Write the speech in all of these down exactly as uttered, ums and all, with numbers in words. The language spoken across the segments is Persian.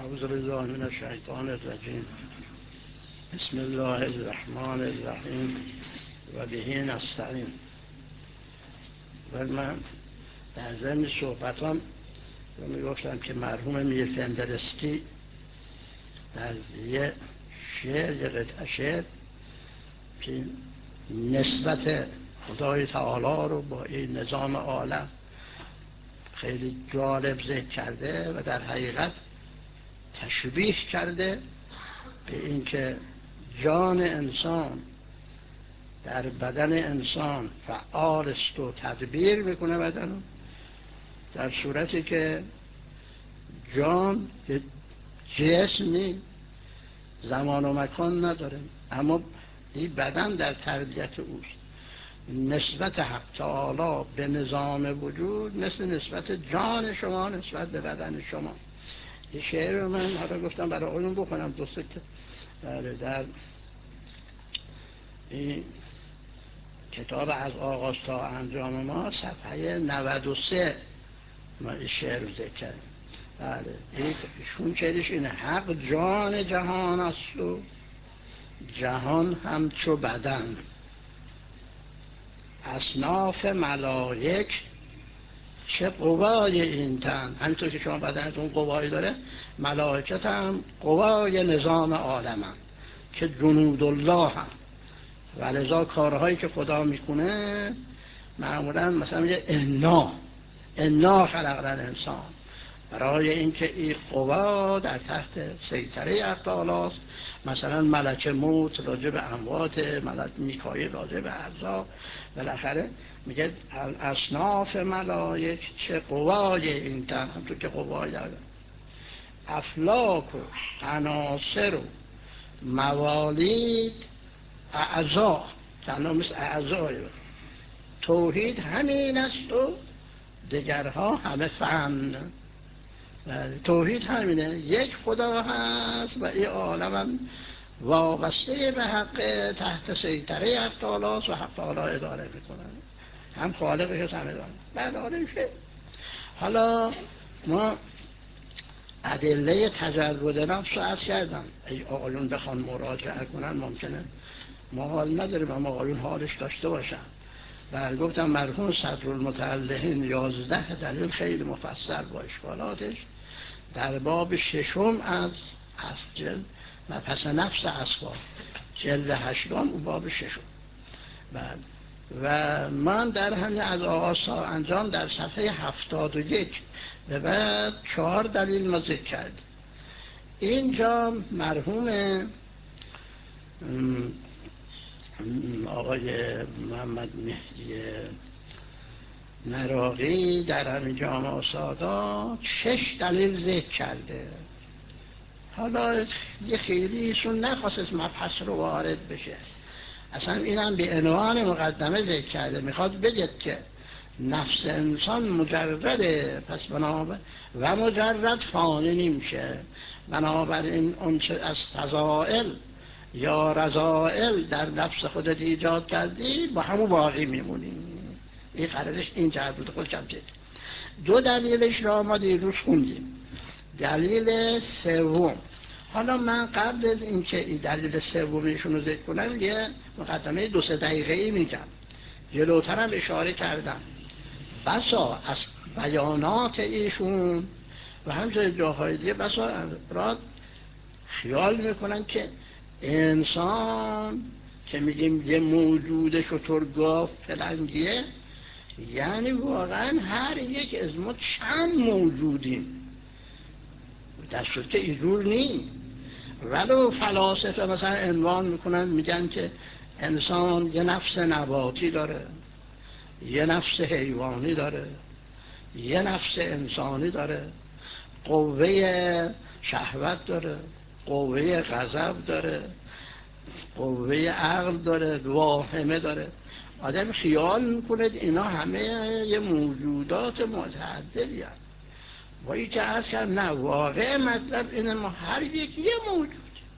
اعوذ بالله من الشیطان الرجیم. بسم الله الرحمن الرحیم و به نستعین. و من در ضمن صحبتام رو میگفتم که مرحوم میر فندرسکی در یه شعر، یه قطعه شعر که نسبت خدای تعالی رو با این نظام عالم خیلی جالب ذکر کرده و در حقیقت تشبیه کرده به اینکه جان انسان در بدن انسان فعال است و تدبیر میکنه بدنو، در صورتی که جان جسم نیست، زمان و مکان نداره، اما این بدن در تربیت اوست. نسبت حق تعالی به نظام وجود مثل نسبت جان شما نسبت به بدن شما. این شعر رو من حالا گفتم برای آقایون بخونم دو سه بله در این کتاب از آغاز تا انجام ما صفحه نود و سه ما این شعر رو ذکر کردیم. بله ایشون شعرش اینه: حق جان جهان است و جهان همچو بدن، اصناف ملائک چه قوای این تن. همینطور که شما بدنتون قوایی داره، ملائکت هم قوای نظام عالم هم که جنود الله هم، و لذا کارهایی که خدا میکنه معمولا مثلا میگه انا انا خلقنا الانسان، برای اینکه این قوا در تحت سیطره حق تعالی است. مثلا ملک موت راجع به اموات، ملک میکائیل راجع به اعضا، بالاخره میگه اصناف ملائک چه قوای این تن، همطور که قوای داره، افلاک و عناصر و موالید اعضا، تنها مثل اعضای توحید همین است و دیگرها همه فن. توحید همینه، یک خدا هست و این عالم هم وابسته به حق، تحت سیطره حق تعالی است و حق تعالی اداره میکنه، هم خالقش هست هم اداره. بعد آنشه حالا ما ادله تجرد نفس رو عرض کردم. ای آقایون بخوان مراجعه کنن ممکنه ما حال نداریم اما آقایون حالش داشته باشن. و گفتم مرحوم صدرالمتعلقین یازده دلیل خیلی مفصل با اشکالاتش در باب ششم از اصل و پس نفس اسباب جلد هشتم اون باب ششم. و من در همین از آغاز تا انجام در صفحه هفتاد و یک به بعد چهار دلیل ما ذکر کرد. اینجا مرحوم آقای محمد مهدی مراغی در همین جامعه سادات شش دلیل ذکر کرده. حالا یه خیلی ایشون نخواست مبحث رو وارد بشه، اصلا اینم به عنوان مقدمه ذکر کرده، میخواد بگه که نفس انسان مجرده، پس بنابر و مجرد فانی نمیشه، بنابراین اون چه از فضائل یا رضائل در نفس خودت ایجاد کردی با همون باقی میمونی. این قرارش این جهت بود. خود کم چید دو دلیلش را ما دیروز خوندیم. دلیل سوم، حالا من قبل از اینکه این دلیل سومیشون رو ذکر کنم یه مقدمه دو سه دقیقه ای میگم. جلوترم اشاره کردم بسا از بیانات ایشون و همچنین جاهای دیگه بسا افراد خیال میکنن که انسان که میگیم یه موجود شترگاف فلنگیه، یعنی واقعا هر یک از ما چند موجودیم، در صورت که اینجور نیست. ولو فلاسفه مثلا عنوان میکنن میگن که انسان یه نفس نباتی داره، یه نفس حیوانی داره، یه نفس انسانی داره، قوه شهوت داره، قوه غضب داره، قوه عقل داره، واهمه داره. آدم خیال میکنه اینا همه یه موجودات متعددی هست. با این که عرض کرد نه، واقع مطلب اینه ما هر یک یه موجود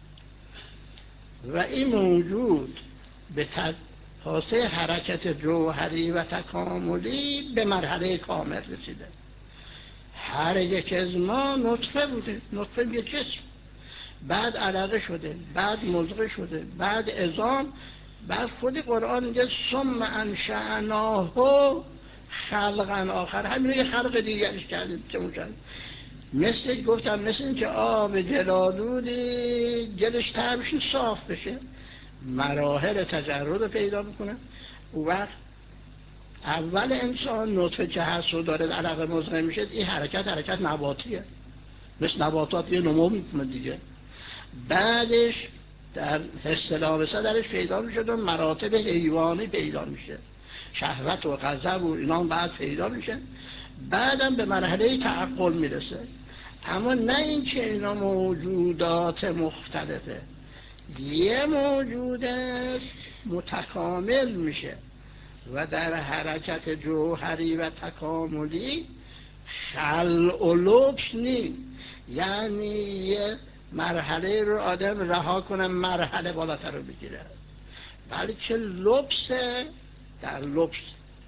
و این موجود به پاسه حرکت جوهری و تکاملی به مرحله کامل رسیده. هر یک از ما نطفه بوده، نطفه یه جسم، بعد علقه شده، بعد مضغه شده، بعد عظام، بعد خود قرآن میگه ثم انشأناه خلقا آخر، همین یه خلق دیگرش کردیم چه میشه. مثل گفتم مثل این که آب جلالودی جلش تربشی صاف بشه، مراحل تجرد رو پیدا میکنه. او وقت اول انسان نطفه که هست و داره علقه مضغه میشه، این حرکت حرکت نباتیه، مثل نباتات یه نمو میکنه دیگه. بعدش در حس لامسه درش پیدا میشه و مراتب حیوانی پیدا میشه، شهوت و غضب و اینا بعد پیدا میشه، بعدم به مرحله تعقل میرسه. اما نه این که اینا موجودات مختلفه، یه موجود متکامل میشه و در حرکت جوهری و تکاملی خلع و لبس نی، یعنی یه مرحله رو آدم رها کنه مرحله بالاتر رو بگیره، بلکه لبس در لبس،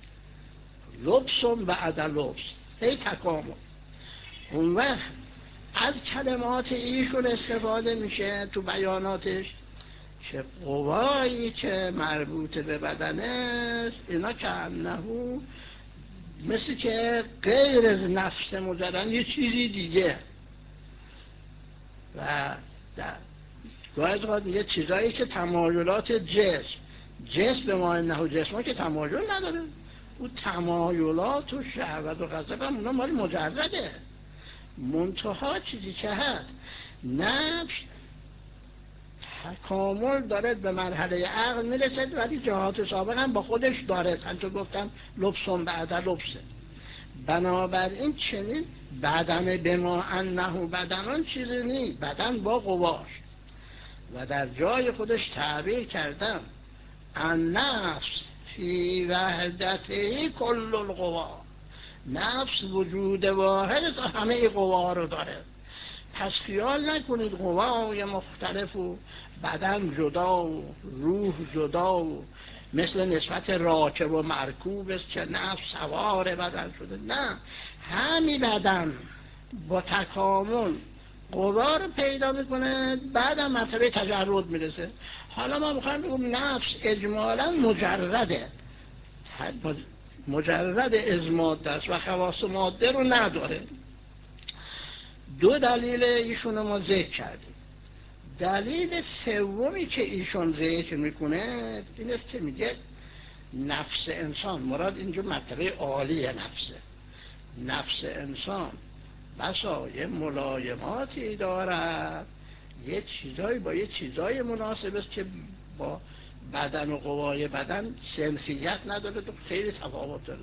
لبسم بعد لبس، هی تکامل. اون وقت از کلمات ایشون استفاده میشه تو بیاناتش که قوایی که مربوط به بدن است اینا که انهو مثل که غیر از نفس مجرد یه چیزی دیگه، و گاهی اوقات یه چیزایی که تمایلات جسم، جسم به ما انه جسم که تمایل نداره، او تمایلات و شهوت و غضب هم اونا مال مجرده. منتها چیزی که هست نفس تکامل داره به مرحله عقل میرسد، ولی جهات سابق هم با خودش داره، همچون گفتم لبسون بعد لبسه. بنابراین چنین بدن به ما انه بدنان چیزی نی، بدن با قواش. و در جای خودش تعبیر کردم النفس فی وحدته کل القوا، نفس وجود واحد همه قوا رو داره. پس خیال نکنید قوای مختلف و بدن جدا و روح جدا و مثل نسبت راکب و مرکوب است که نفس سوار بدن شده، نه، همین بدن با تکامل قوا رو پیدا میکنه، بعدم مرتبه تجرد میرسه. حالا ما میخوایم بگم نفس اجمالا مجرده، مجرد از ماده است و خواص ماده رو نداره. دو دلیل ایشون ما ذکر کردیم. دلیل سومی که ایشون ذکر میکنه این است که میگه نفس انسان، مراد اینجا مرتبه عالی نفسه، نفس انسان بسا یه ملایماتی دارد، یه چیزایی با یه چیزای مناسب است که با بدن و قوای بدن سنخیت نداره، تو خیلی تفاوت داره.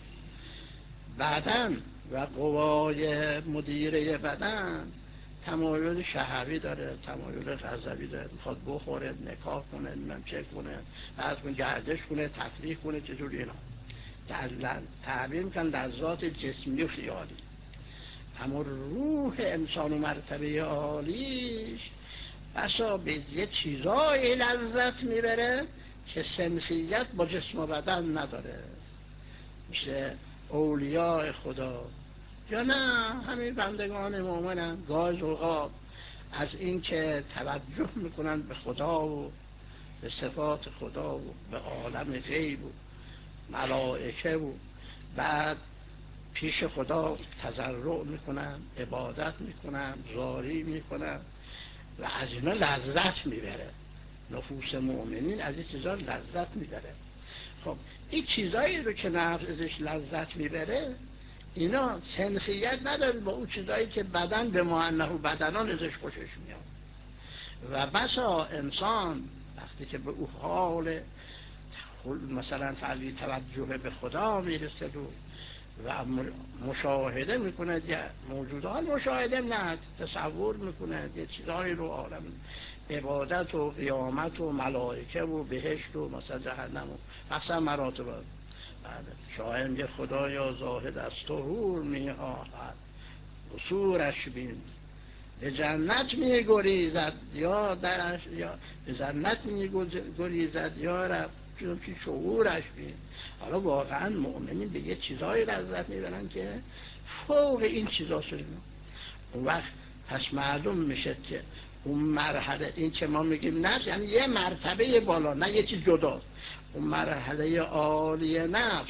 بدن و قوای مدیره بدن تمایل شهوی داره، تمایل غضبی داره، میخواد بخوره، نکاح کنه، نمیم چه کنه، بعد کنه گردش کنه، تفریح کنه، چجوری اینا در تعبیر میکنن در ذات جسمی و خیالی. اما روح انسان و مرتبه عالیش بسا به یه چیزای لذت میبره که سنخیت با جسم و بدن نداره، میشه اولیاء خدا یا نه همین بندگان مومنن گاز اوقات از این که توجه میکنن به خدا و به صفات خدا و به عالم غیب و ملائکه و بعد پیش خدا تضرع میکنن، عبادت میکنن، زاری میکنن و از اینا لذت میبره. نفوس مؤمنین از این چیزا لذت میبره. خب این چیزایی رو که نفس ازش لذت میبره اینا سنخیت نداره با اون چیزایی که بدن به معنی و بدنان ازش خوشش میاد. و بسا انسان وقتی که به اون حال مثلا فرضی توجه به خدا میرسه و مشاهده میکنه، یه موجودات مشاهده نه تصور میکنه یه چیزایی رو، عالم عبادت و قیامت و ملائکه و بهشت و مثلا جهنم و مثلا مراتب. شاعر میگه خدایا زاهد از تو حور میخواهد قصورش بین، به جنت میگریزد یا درش، یا به جنت میگریزد یا رب چون که شعورش بید. حالا واقعا مؤمنین به یه چیزای لذت میبرن که فوق این چیزا شده. اون وقت پس معلوم میشه که اون مرحله، این که ما میگیم نفس یعنی یه مرتبه بالا، نه یه چیز جداست. اون مرحله عالی نفس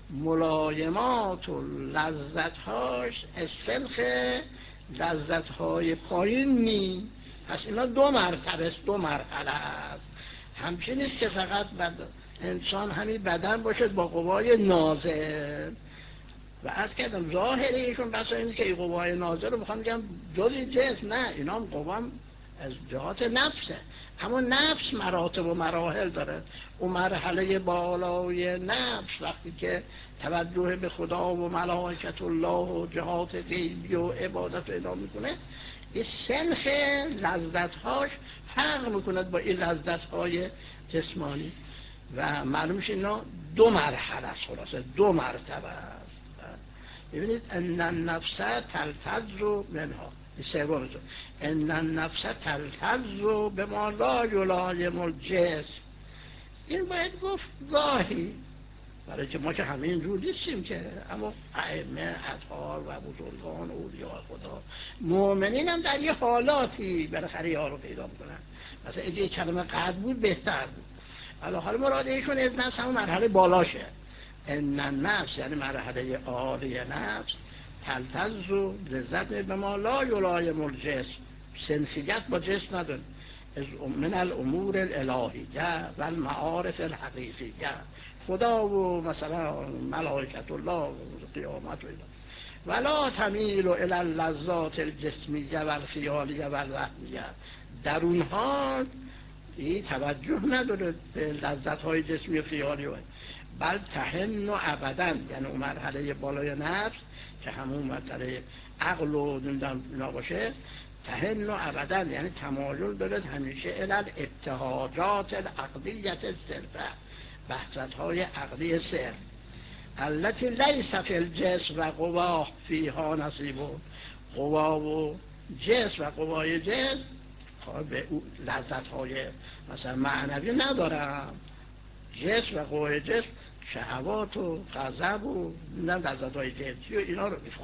ملایمات و لذتهاش استلخ لذتهای پایین نی. پس اینا دو مرتبه است، دو مرحله است. همچنین نیست که فقط بد... انسان همین بدن باشه با قوای نازل. و از کردم ظاهره ایشون بسا اینه که این قوای نازل رو بخوام بگم جزی جسم، نه، اینا هم قوام از جهات نفسه. اما نفس مراتب و مراحل داره. اون مرحله بالای نفس وقتی که توجه به خدا و ملائکت الله و جهات غیبی و عبادت و اینا میکنه، این سنخ لذتهاش فرق میکنه با این لذتهای جسمانی. و معلومش اینا دو مرحله است، خلاصه دو مرتبه است. ببینید ان النفس تلتذ منها، این سوم است. ان النفس تلتذ بما لا یلایم الجسم. این باید گفت گاهی، برای که ما که همه اینجور نیستیم که، اما ائمه اطهار و بزرگان اولیاء خدا مؤمنین هم در یه حالاتی بالاخره یه رو پیدا میکنن. مثلا اگه کلمه قد بود بهتر بود. حالا مراد ایشون از نفس همون مرحله بالاشه. ان النفس یعنی مرحله عالی نفس تلتذ لذت به ما لا یلایم الجسم، سنسیت با جسم نداره. از من الامور الالهیه و المعارف الحقیقیه، خدا و مثلا ملائکت الله و قیامت و اینا. ولا تمیل الی اللذات الجسمیه و الخیالیه و الوهمیه، در اونها این توجه نداره به لذت های جسمی و خیالی و بل تهن و ابدا، یعنی اون مرحله بالای نفس که همون مرحله عقل و نمیدونم اینا باشه، تهن و ابدا یعنی تمایل دارد همیشه الی الابتهاجات العقلیت الصرفه، بحثت های عقلی صرف التي لیس فی الجسم و قواه فیها نصیب. قوا و جسم و قوای جسم به لذت های مثلا معنوی ندارم. جسم و قوای جسم شهوات و غضب و لذت های جنسی و اینا رو میخوام.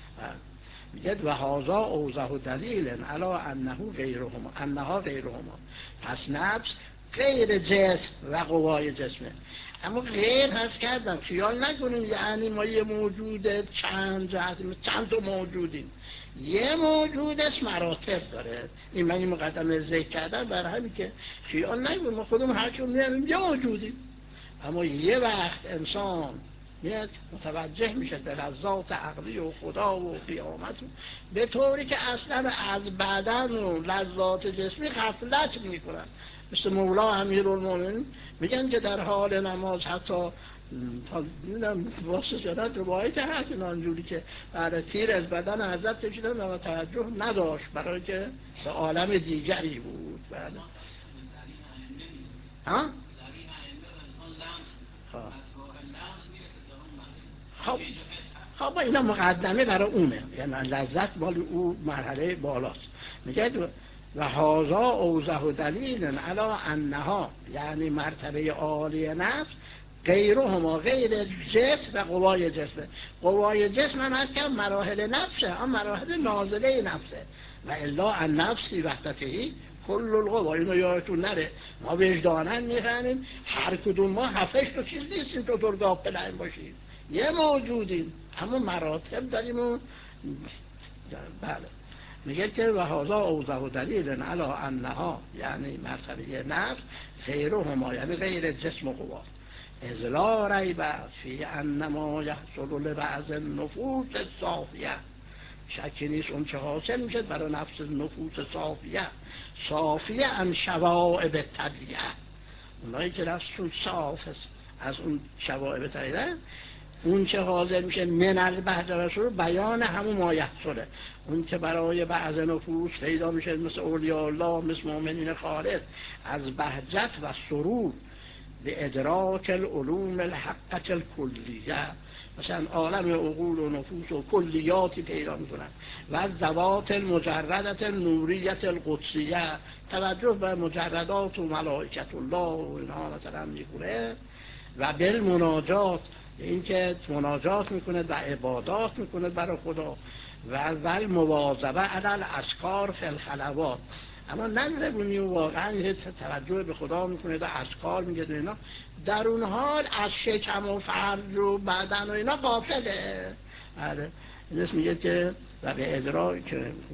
میگه و هذا اوضح دلیل علی انه غیرهما، انها غیرهما. پس نفس غیر جسم و قوای جسمه. اما غیر هست کردم، خیال نکنیم یعنی ما یه موجود چند جهت، چند تا موجودیم. یه موجود است مراتب داره. این من این مقدمه ذکر کردم برای همین که خیال نکنیم ما خودمون هر چون میاریم یه موجودیم. اما یه وقت انسان میاد متوجه میشه به لذات عقلی و خدا و قیامت، به طوری که اصلا از بدن و لذات جسمی غفلت میکنن. مثل مولا امیرالمومنین میگن که در حال نماز حتی نمیدونم واسه شدن روایت هست این آنجوری که برای تیر از بدن حضرت کشیدن و توجه نداشت برای که به عالم دیگری بود. بعد ها؟ خب خب اینا مقدمه برای اونه، یعنی لذت بالی او مرحله بالاست. میگه و هذا اوضح دلیل علی انها، یعنی مرتبه عالی نفس غیرهما، غیر جسم و قوای جسم. قوای جسم هم هست که مراحل نفسه، هم مراحل نازله نفسه. و الا ان نفسی وحدتهی کل القوا. اینو یادتون نره، ما وجدانن میخوانیم هر کدوم ما هفتش تا چیز نیستیم تو طور غافل باشیم، یه موجودیم اما مراتب داریم. و بله میگه که و هذا اوضح دلیل علی انها، یعنی مرتبه نفس غیرهما، یعنی غیر جسم و قوا. اذ لا ریب فی انما یحصل لبعض النفوس الصافیه، شکی نیست اون چه حاصل میشه برای نفس نفوس صافیه. صافیه ام شوائب طبیعه، اونایی که نفسشون صاف است از اون شوائب طبیعه، اون چه حاضر میشه من البهجت رسول بیان همون ما یحصله. اون که برای بعض نفوس پیدا میشه مثل اولیاء الله، مثل مؤمنین خالص، از بهجت و سرور به ادراک العلوم الحقه الکلیه، مثلا عالم عقول و نفوس و کلیاتی پیدا میکنن. و ذوات المجردت نوریت القدسیه، توجه به مجردات و ملائکت الله و اینها مثلا میکنه. و بالمناجات، اینکه مناجات میکنه و عبادات میکنه برای خدا. و ول مواظبه علی الاذکار فی الخلوات، اما نزبونی و واقعا توجه به خدا میکنه و اذکار میگه و اینا، در اون حال از شکم و فرج و بدن و اینا غافله. بله این اسم میگه که و به ادراک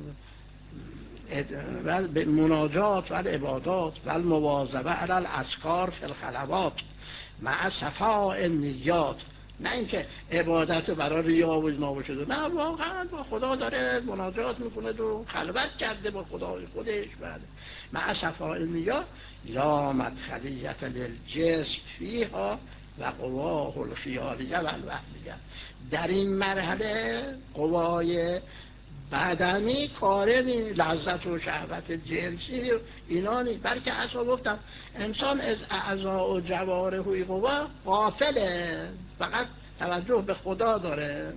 و به مناجات و عبادات و المواظبه علی الاذکار فی الخلوات مع صفاء النیات، نه اینکه عبادت برای ریا و اینا بشه، نه واقعا با خدا داره مناجات میکنه و خلوت کرده با خدای خودش. بعد مع صفاء النیات لا مدخلیت للجسم فیها و قواه الخیالیه و الوهمیه، در این مرحله قوای بدنی کاره نی، لذت و شهوت جنسی اینا نی، بلکه اصلا گفتم انسان از اعضاء و جواره و قوا غافله، فقط توجه به خدا داره.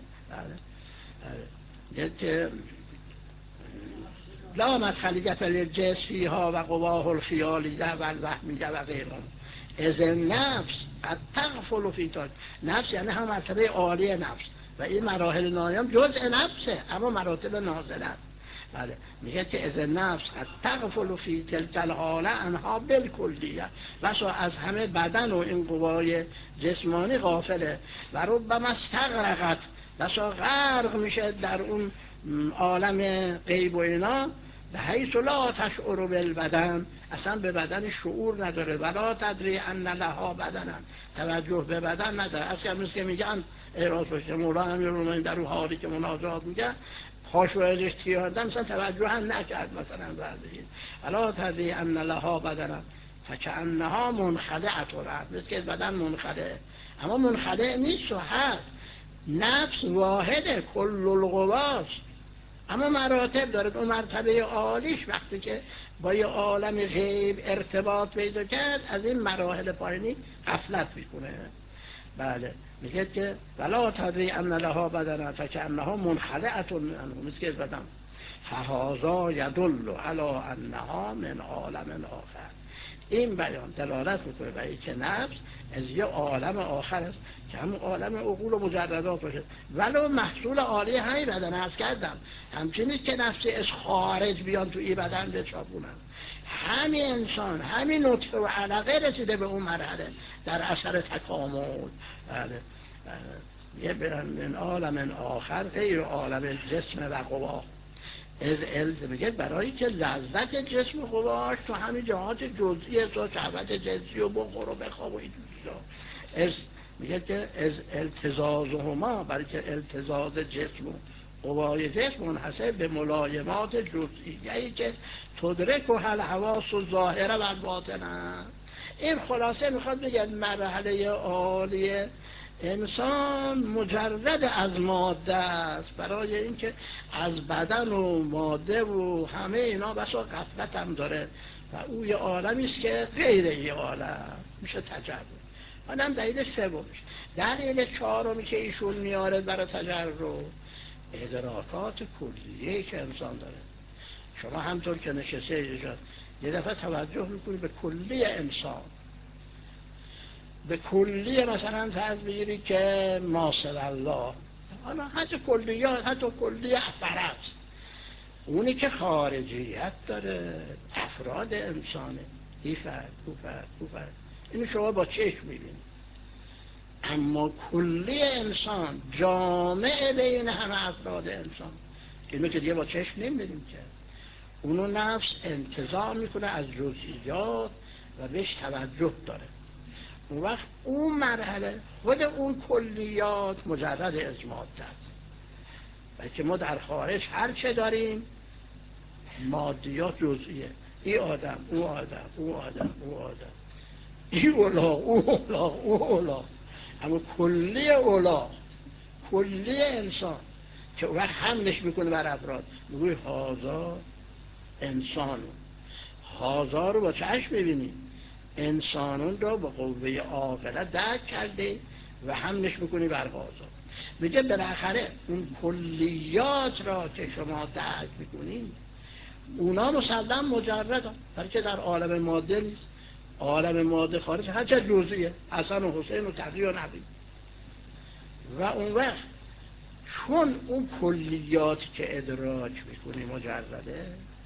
که لا مدخلیت للجسم فیها و قواه الخیالیه و الوهمیه و غیرهم، از نفس قد تغفل فی تاک، نفس یعنی هم مرتبه عالی نفس و این مراحل نایم جزء نفسه اما مراتب نازله. بله میگه که از نفس قد تغفل فی تلک الحاله انها بالکلیه، بسا از همه بدن و این قوای جسمانی غافله. و ربما استغرقت، بسا غرق میشه در اون عالم غیب و اینا، به حیث لا تشعر بالبدن، اصلا به بدن شعور نداره. ولا تدری ان لها بدنن، توجه به بدن نداره. اصلا مثل که میگن اعراض باشه مولا هم یه در اون حالی که مناجات میگن پاشو ازش تیاردن مثلا توجه هم نکرد مثلا بعدی. ولا تدری ان لها بدنن فکأنها منخلعت الارض، مثل که بدن منخلعه اما منخلع نیست و هست. نفس واحده کل القواست اما مراتب داره. اون مرتبه عالیش وقتی که با یه عالم غیب ارتباط پیدا کرد از این مراحل پایینی غفلت میکنه. بله میگه که ولا تدری ان لها بدنا فکأنها منخلعة عنه، مثل که بدن فهذا یدل علی انها من عالم آخر. این بیان دلالت میکنه به اینکه نفس از یه عالم آخر است که همون عالم عقول و مجردات باشه، ولو محصول عالی همین بدن هست کردم. همچنین که نفسی از خارج بیان تو این بدن بچابونن، همین انسان همین نطفه و علقه رسیده به اون مرحله در اثر تکامل. بله یه من عالم آخر غیر عالم جسم و قوا. از الز میگه برای که لذت جسم قواش تو همین جهات جزئی تو شهوت جنسی و بخور و بخواب و این چیزا. از میگه که از التزازهما، برای که التزاز جسم و قوای جسم منحصر به ملایمات جزئیه‌ای که تدرک و حل حواس و ظاهره و باطنه. این خلاصه میخواد بگه مرحله عالی انسان مجرد از ماده است، برای اینکه از بدن و ماده و همه اینا بسا غفلت هم داره و او یه عالمی است که غیر یه عالم میشه تجربه. آنم دلیل سومش. دلیل چهارمی که ایشون میاره برای تجربه ادراکات کلیه‌ای که انسان داره. شما همطور که نشسته ایجاد یه دفعه توجه میکنی به کلی انسان، به کلی مثلا فرض بگیری که ماسر الله، حتی کلیات، حتی کلی افراد، اونی که خارجیت داره افراد انسانه، ای فرد، او فرد، او فرد، اینو شما با چشم میبینید. اما کلی انسان جامعه بین همه افراد انسان، اینو که دیگه با چشم نمیبینیم که اونو نفس انتزاع میکنه از جزئیات و بهش توجه داره. اون وقت اون مرحله خود اون کلیات مجرد از ماده است، بلکه ما در خارج هر چه داریم مادیات جزئیه، این آدم، او آدم، او آدم، او آدم، این اولاغ، او اولاغ، او اولاغ، اما کلی اولاغ، کلی انسان که اون وقت حملش میکنه بر افراد، میگوی هازا انسانو، هازا رو با چشم ببینیم، انسانون رو به قوه عاقله درک کرده و حملش میکنی بر بازار. میگه بالاخره اون کلیات را که شما درک میکنید اونا مسلم مجردن، برای که در عالم ماده نیست. عالم ماده خارج هرچه جزئیه، حسن و حسین و تقی و نبی. و اون وقت چون اون کلیات که ادراک میکنی مجرده،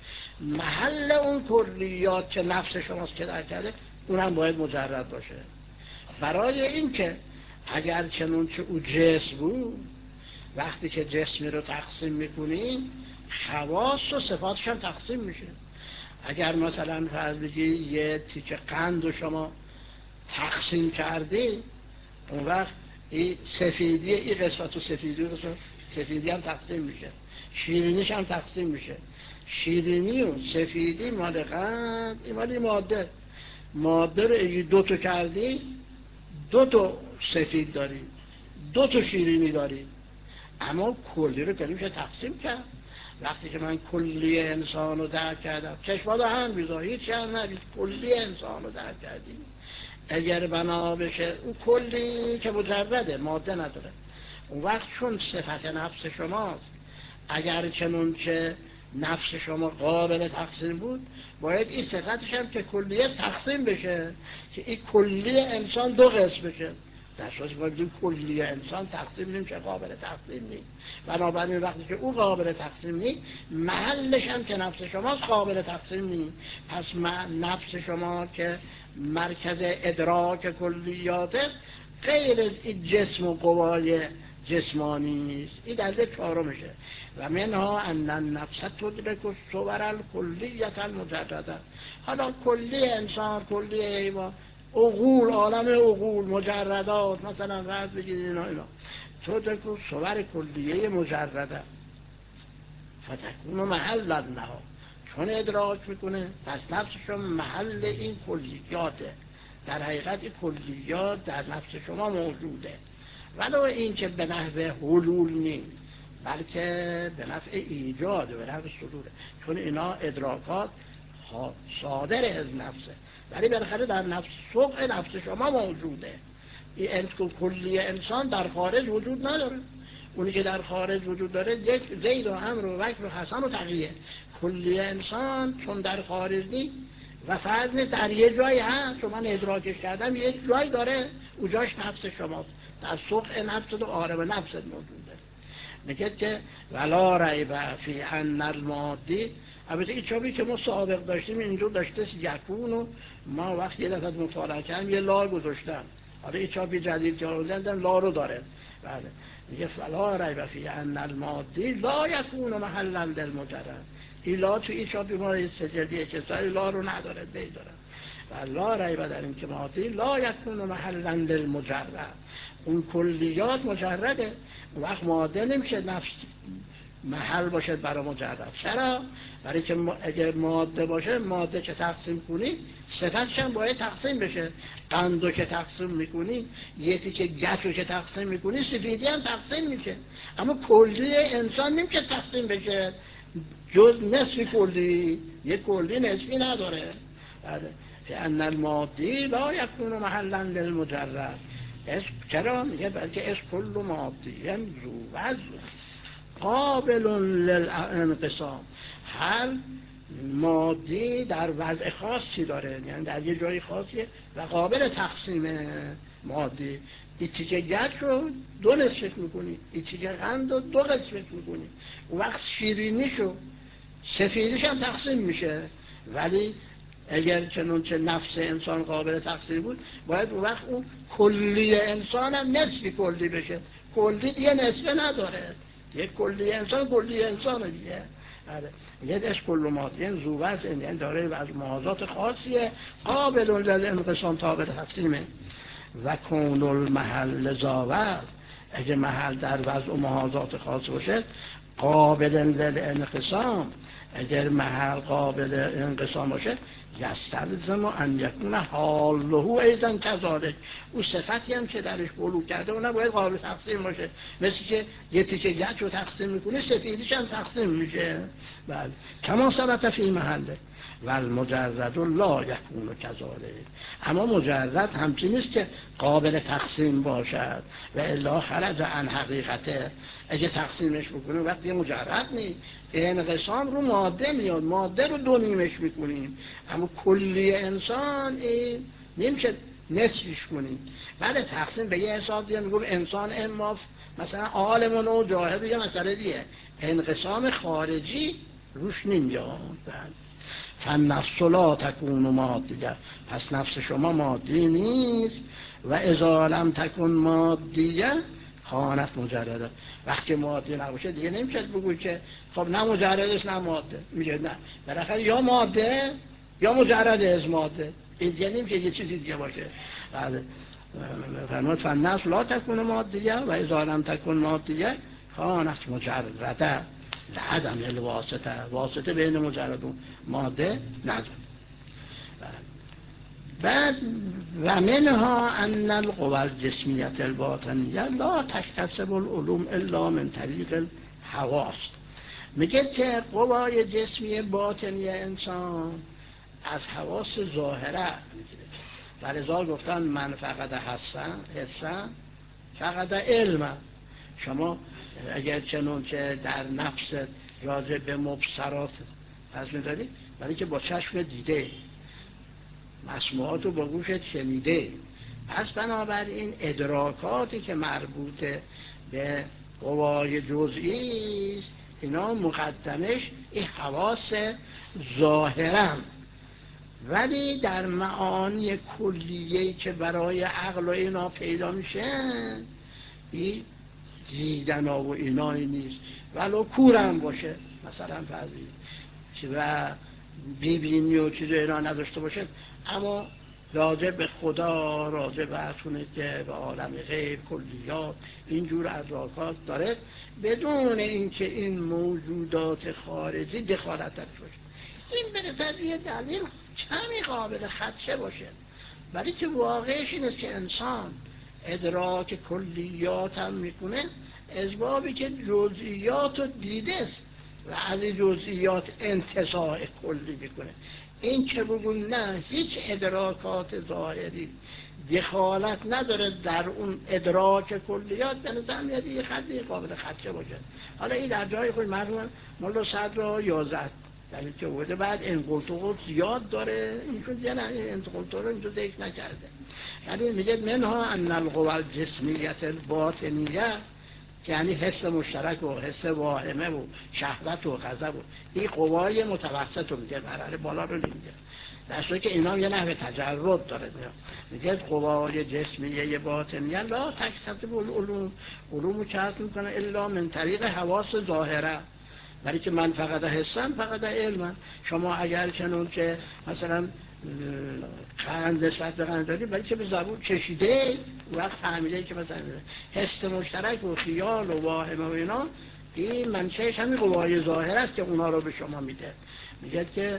محل اون کلیات که نفس شماست که درک کرده اونم باید مجرد باشه. برای اینکه اگر چنون که او جسم بود، وقتی که جسمی رو تقسیم میکنی خواص و صفاتش هم تقسیم میشه. اگر مثلا فرض بگی یه تیکه قند رو شما تقسیم کردی، اون وقت این سفیدی این قسمت و سفیدی رو سفیدی هم تقسیم میشه، شیرینیش هم تقسیم میشه. شیرینی و سفیدی مال قند، این مال ماده. ماده رو اگه دو تا کردی دو تا سفید داری، دو تا شیرینی داری. اما کلی رو که میشه تقسیم کرد. وقتی که من کلی انسان رو درک کردم، چشمات هم بیزا هیچ هم نبید، کلی انسان رو درک کردیم. اگر بنا بشه اون کلی که مجرده ماده نداره، اون وقت چون صفت نفس شماست، اگر چنون که نفس شما قابل تقسیم بود، باید این صفتش هم که کلیه تقسیم بشه که این کلی انسان دو قسم بشه. در صورتی باید این کلی انسان تقسیم نمیشه، قابل تقسیم نیست. بنابراین وقتی که او قابل تقسیم نیست، محلش هم که نفس شماست قابل تقسیم نیست. پس نفس شما که مرکز ادراک کلیاته غیر از این جسم و قوای جسمانی است. این درجه چهارمشه. و منها ان النفس تدرک الصور الکلیة المجردة. حالا کلی انسان، کلی حیوان، عقول، عالم عقول، مجردات، مثلا فرض بگیرید اینا اینا تدرک الصور کلیه مجرده فتکون محل النها. چون ادراک میکنه پس نفسشون محل این کلیاته. در حقیقت این کلیات در نفس شما موجوده، ولو این که به نحو حلول نیست، بلکه به نفع ایجاد و به نفع صدوره. چون اینا ادراکات صادر از نفسه، ولی بالاخره در نفس سوق نفس شما موجوده. این کلی انسان در خارج وجود نداره. اونی که در خارج وجود داره یک زید و عمرو و بکر و حسن و تقیه. کلی انسان چون در خارج نیست و فضل در یه جایی هست، چون من ادراکش کردم یک جایی داره، اونجاش نفس شماست، در سوق نفس و عالم نفس موجوده. میگه که ولا ریب فی ان المادی. البته این چابی که ما سابق داشتیم اینجور داشته یکون و ما وقتی یه دفعه مطالعه کردم یه لا گذاشتم. حالا این چابی جدید که آوردن لا رو داره. بله میگه ولا ریب فی ان المادی لا یکون محلا للمجرد. این لا تو این چابی ما سجدیه که سای لا رو نداره، بی داره. و لا ریب در این که مادی لا یکون محلا للمجرد. اون کلیات مجرده، وقت ماده نمیشه نفس محل باشه برای مجرد. چرا؟ برای که اگر ماده باشه، ماده که تقسیم کنی صفتش هم باید تقسیم بشه. قندو که تقسیم میکنی، یکی که گچو که تقسیم میکنی، سفیدی هم تقسیم میشه. اما کلی انسان نمیشه تقسیم بشه جز نصف کلی. یک کلی نصفی نداره. فان المادی لا یکون محلا للمجرد. چرا؟ میگه بلکه از کل مادی هم زو وزن قابل للانقسام. هر مادی در وضع خاصی داره، یعنی در یه جای خاصیه و قابل تقسیم. مادی این تیکه گچ رو دو نصف میکنی، این تیکه قند رو دو قسم میکنی، اون وقت شیرینیش و سفیدیش هم تقسیم میشه. ولی اگر چنانچه نفس انسان قابل تقسیم بود، باید اون وقت اون کلی انسان هم نصفی کلی بشه. کلی دیگه نصفه نداره، یک کلی انسان کلی انسان دیگه. یه از کل مادی زو وزن، یعنی داره از محاضات خاصیه، قابل للانقسام، تابع تقسیمه. و کون المحل زاور، اگه محل در وضع و محاضات خاص باشه قابل للانقسام، اگر محل قابل انقسام باشه یستلزم ان یکون حاله ایضا کذالک، اون صفتی هم که درش بلوغ کرده اون باید قابل تقسیم باشه، مثل که یه تیکه گچ رو تقسیم میکنه سفیدیش هم تقسیم میشه. بله کما ثبت فی محله و المجرد لا یکون کذالک، اما مجرد همچین نیست که قابل تقسیم باشد و الا خرج عن حقیقته، اگه تقسیمش بکنه وقتی مجرد نیست، انقسام رو ماده میاد، ماده رو دو نیمش میکنیم، اما کلی انسان این نمیشه نصفش کنیم. بله تقسیم به یه حساب دیگه میگم انسان اما مثلا عالم و جاهل یه مسئله دیگه، انقسام خارجی روش نمیاد. فالنفس لا تکون مادیه، پس نفس شما مادی نیست. و اذا لم تکون مادیه خانت مجرده، وقتی ماده نباشه دیگه نمیشه بگوی که خب نه مجردش نه ماده، میگه نه بالاخره یا ماده یا مجرد از ماده، این دیگه نمیشه یه چیزی دیگه باشه. بعد فرمود فالنفس لا تکون مادیه و اذا لم تکون مادیه خانت مجرده لعدم الواسطه، واسطه بین مجرد و ماده نداره. بعد و منها ان القوى الجسمیت الباطنیه لا تکتسب العلوم الا من طریق الحواس، میگه که قوای جسمی باطنی انسان از حواس ظاهره میگیره. ولذا گفتن من فقط حسن حسن فقط علم. شما اگر چنون که در نفست راجع به مبصرات پس میداری، ولی که با چشم دیده، مسموعات رو با گوشت شنیده، پس بنابراین ادراکاتی که مربوط به قوای جزئی است اینا مقدمش این حواس ظاهرن، ولی در معانی کلیه‌ای که برای عقل و اینا پیدا میشه این دیدن و اینایی نیست، ولو کورم باشه مثلا فرضی و بیبینی و چیز اینا نداشته باشه، اما راجع به خدا، راجع به اتونه که به عالم غیب کلیات اینجور ادراکات داره بدون اینکه این موجودات خارجی دخالت داشته باشه. این برسد یه دلیل کمی قابل خدشه باشه، ولی که واقعش اینه که انسان ادراک کلیات هم میکنه اسبابی که جزئیات رو دیده است و از جزئیات انتزاع کلی میکنه. این که بگون نه هیچ ادراکات ظاهری دخالت نداره در اون ادراک کلیات، به نظر میاد یه خطی قابل خدشه باشه. حالا این در جای خود مرحوم مولا صدر یازد یعنی که بوده بعد انقلتوق زیاد داره، اینشون دیگه نه انقلتوق رو اینجا ذکر نکرده. یعنی میگه منها ان القوى الجسمیت الباطنیه، یعنی حس مشترک و حس واهمه و شهوت و غضب و این قوای متوسط رو میگه، مرحله بالا رو نمیگه، در صورتی که اینا یه نحو تجرد داره. میگه قوای جسمیه باطنیه لا تکتسب العلوم، علومو کسب میکنه الا من طریق حواس ظاهره، ولی که من فقط حسم فقط علمم. شما اگر چنون که مثلا قند نسبت به قند داری، ولی که به زبون چشیده وقت فهمیده که مثلا حس مشترک و خیال و واهمه و اینا این منشأش همین قوای ظاهر است که اونا رو به شما میده. میگه که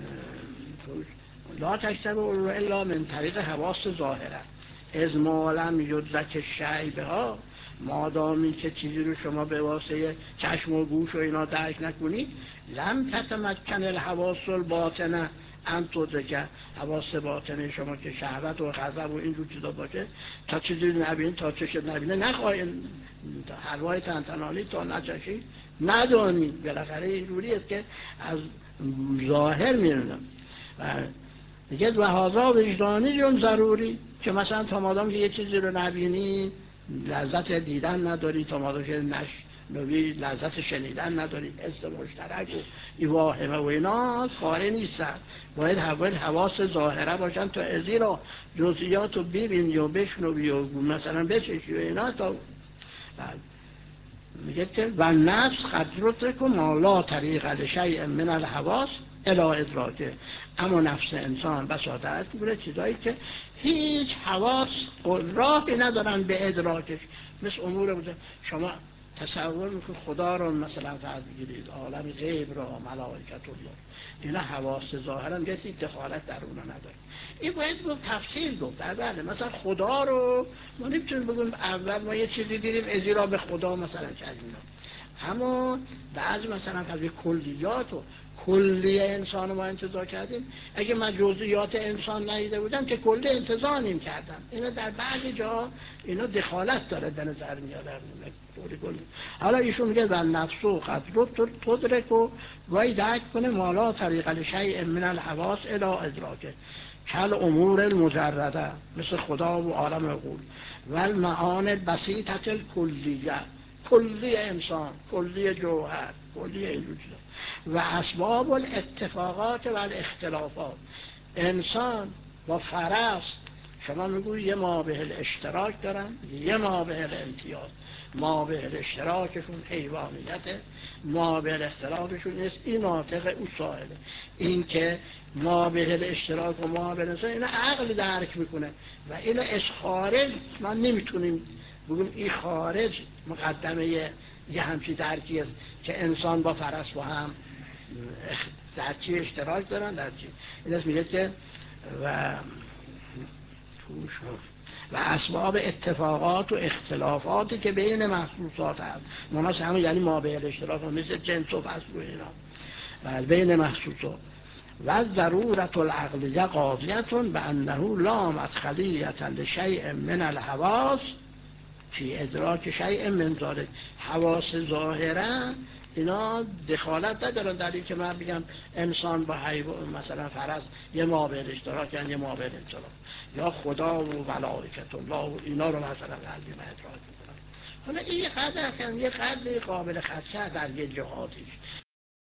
لا تکتسب الا من طریق حواس ظاهره از ما لم یدرک شیء بها، مادامی که چیزی رو شما به واسطه چشم و گوش و اینا درک نکنید، لم تتمکن الحواس الباطنه ان تدرک، حواس باطنه شما که شهوت و غضب و اینجور چیزا باشه تا چیزی نبینید، تا چشت نبینه نخواهید، حلوای تنتنالی تا نچشید ندانید. بالاخره اینجوری است که از ظاهر میرونم. دیگه و هذا وجدانی جون ضروری، که مثلا تا مادام که یه چیزی رو نبینی لذت دیدن نداری، تا مادام که نشنوی لذت شنیدن نداری، حس مشترک و ای واهمه و اینا کاره نیستن، باید حوال حواس ظاهره باشن تا ازی رو جزئیات رو ببینی و بشنوی و مثلا بچشی و اینا. تا میگه که و نفس قد یدرک ما لا طریق لشیء من الحواس الی ادراکه، اما نفس انسان بسا درک میکنه چیزایی که هیچ حواس راهی ندارن به ادراکش، مثل امور بوده. شما تصور میکنه خدا رو مثلا فرض بگیرید، عالم غیب رو، ملائکت الله، اینا حواس ظاهرا کسی دخالت در اونا نداره. این باید گفت تفسیر گفت. بله مثلا خدا رو ما نمیتونیم بگیم اول ما یه چیزی دیدیم ازی را به خدا مثلا کردیم، اما بعضی مثلا از کلیات و کلی انسان ما انتزاع کردیم. اگه من جزئیات انسان ندیده بودم که کلی انتزاع نمی کردم. اینا در بعضی جا اینا دخالت داره به نظر میاد. حالا ایشون میگه و نفسو قد رو تدرک و وای درک کنه مالا طریق لشیء من الحواس الی ادراکه کل امور المجرده مثل خدا و عالم عقول و المعانی البسیطه الکلیه، کلی انسان، کلی جوهر، کلی وجود و اسباب الاتفاقات و الاختلافات. انسان با فرس شما میگوی یه مابه الاشتراک دارن، یه مابه الامتیاز. مابه الاشتراکشون حیوانیته، مابه الاختلافشون نیست. این ناطق او سائله. این که مابه الاشتراک و مابه الانسان اینا عقل درک میکنه و اینا از خارج من نمیتونیم بگیم این خارج مقدمه یه همچی درکی است که انسان با فرس با هم در چی اشتراک دارن، در چی. این است میگه که و و اسباب اتفاقات و اختلافاتی که بین محسوسات هست. مناسب همه یعنی ما به اشتراک مثل جنس و فصل و اینا و بین محسوسات. و ضرورت العقلیه قاضیتون به انه لا مدخلیت لشیء من الحواس فی ادراک شیء من ذلک. حواس ظاهرا اینا دخالت ندارن در این که من بگم انسان با حیوان مثلا فرض یه مابعد اشتراک یعنی یه مابعد انطلاق یا خدا و ملائکت الله و اینا رو مثلا قلبی من ادراک میکنم. حالا این یه قدر هستن، یه قدر قابل خدشه در یه جهاتیش